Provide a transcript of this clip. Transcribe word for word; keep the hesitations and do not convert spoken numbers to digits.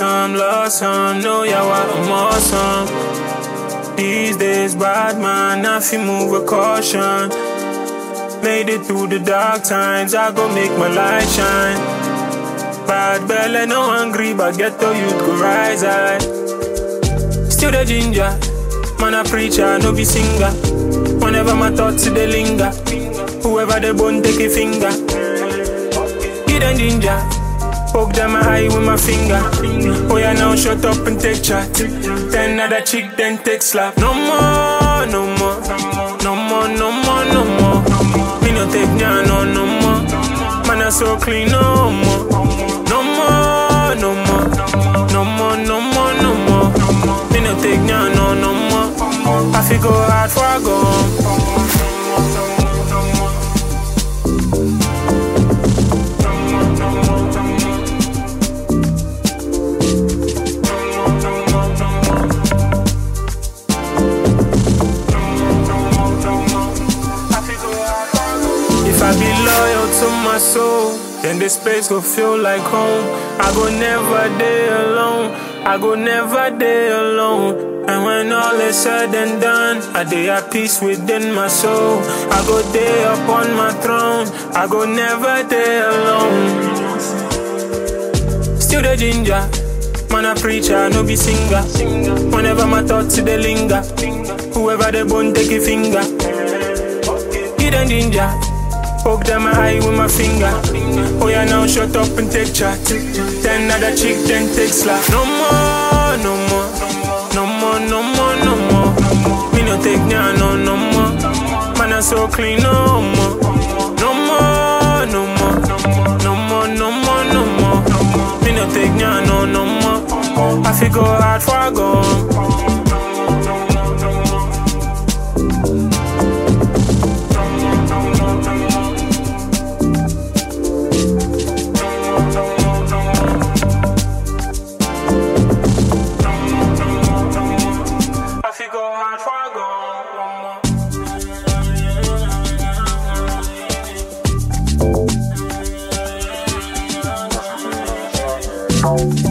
some, lost some, know ya what I'm awesome. These days, bad man, I feel move with caution. Made it through the dark times, I go make my light shine. Bad belly, no hungry, but get the youth go rise high. Still the ginger, man a preacher, no be singer. Whenever my thoughts they linger, whoever they bone take a finger. Hidden ginger, poke them a eye with my finger. Oh yeah, now shut up and take chat. Then another chick, then take slap. No more, no more, no more, no more, no more. Me no take ya, no, no more. Man a so clean, no more. No more, no more, no more, no more, no more. Me no take ya, no, no more. I feel go hard for I go. If I be loyal to my soul, then this place go feel like home. I go never day alone, I go never day alone. And when all is said and done, I day at peace within my soul. I go day up on my throne, I go never day alone. Still the ginger, man a preacher, no be singer. Whenever my thoughts they linger, whoever they bone take a finger. Hidden ginger, poke them a eye with my finger. Oh yeah, now shut up and take chat. Then another chick, then take slap. No more, no more, no more, no more, no more. Me no take ya, no, no more. Man a so clean, no more. No more, no more, no more, no more, no more. Me no take ya, no, no more. I feel go hard for I go. Go hard for I go.